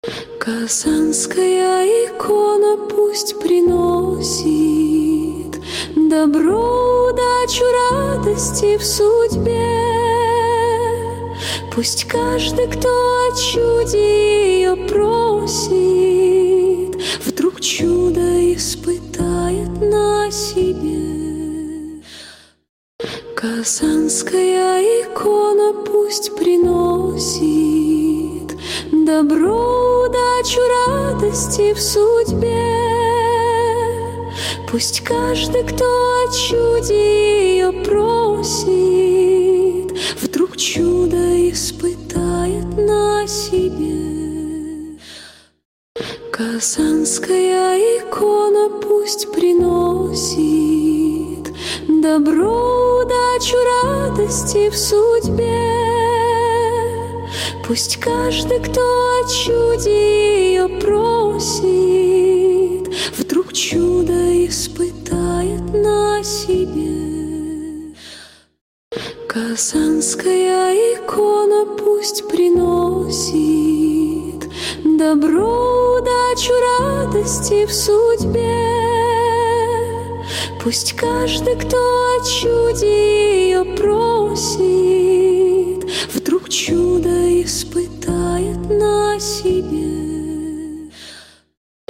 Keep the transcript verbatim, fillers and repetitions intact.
Казанская икона пусть приносит добро, удачу, радости в судьбе. Пусть каждый, кто о чуде ее просит, вдруг чудо испытает на себе. Казанская икона пусть приносит добро, удачу, радости в судьбе. Пусть каждый, кто о чуде ее просит, вдруг чудо испытает на себе. Казанская икона пусть приносит добро, удачу, радости в судьбе. Пусть каждый, кто о чуде ее просит, вдруг чудо испытает на себе. Казанская икона пусть приносит добро, удачу, радости в судьбе. Пусть каждый, кто о чуде ее просит,